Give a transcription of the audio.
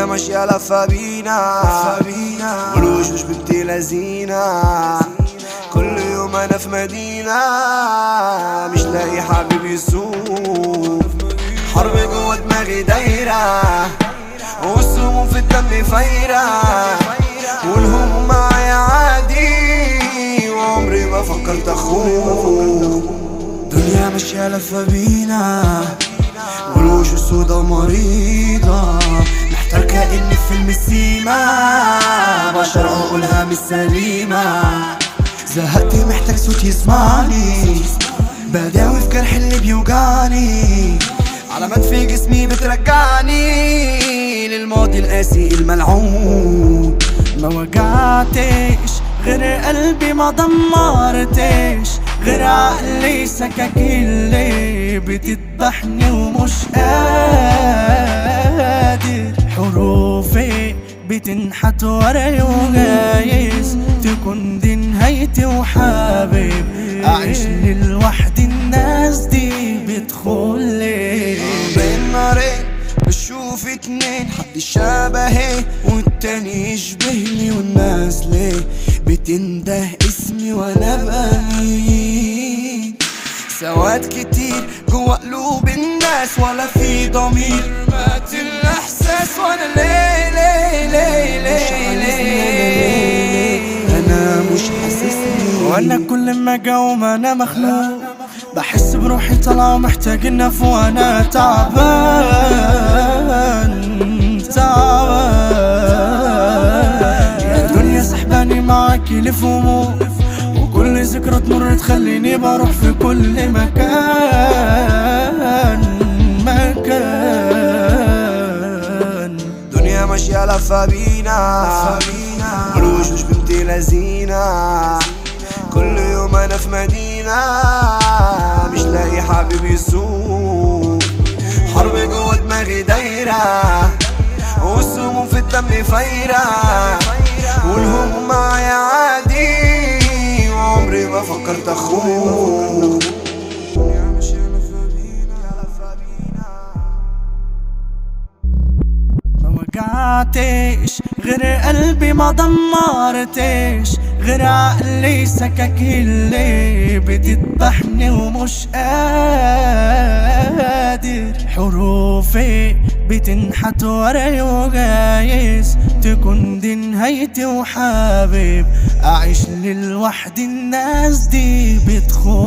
دنيا ماشية لفة بينا والوشوش بنت لذينة. كل يوم انا في مدينة مش لاقي حبيب يسوق. حرب جوه دماغي دايرة والسموم في الدم فايرة والهموم معايا عادي وعمري ما فكرت اخوك. دنيا ماشية لفة بينا والوشوش سودا مريضة. محتار كأني في فيلم السيما بشر عقولها مش سليمة. زهقت محتاج صوت يسمعني بداوي في جرح اللي بيوجعني. علامات في جسمي بترجعني للماضي القاسي الملعون. ما وجعتش غير قلبي، ما دمرتش غير عقلي. سكاكين اللي بتذبحني ومش قادر. حروفي بتنحت ورقي وجايز تكون دي نهايتي. وحابب أعيش لوحدي، الناس دي بتدخلي بين نارين بشوف اتنين، حد شبهي والتاني يشبهني. والناس ليه بتنده اسمي وانا بمين؟ سواد كتير جوا قلوب الناس ولا في ضمير. مات الاحساس وانا ليه ليه ليه ليه ليه انا مش حاسسني. وانا كل ما اقوم انا مخنوق، بحس بروحي طالعة ومحتاج النف وانا تعبان يا دنيا سحباني معاكي لفوق. وكل ذكرى تمر تخليني بروح في كل مكان. دنيا ماشية لفة بينا والوشوش بنت لذينة. كل يوم انا في مدينة مش لاقي حبيب يسوق. حرب جوه دماغي دايرة والسموم في الدم فايرة والهموم معايا عادي وعمري ما فكرت اخوك. ما وجعتش غير قلبي، ما دمرتش غير عقلي. سكاكين اللي بتذبحني ومش قادر. حروفي بتنحت ورقي وجايز تكون دي نهايتي. وحابب أعيش لوحدي، الناس دي بتخون.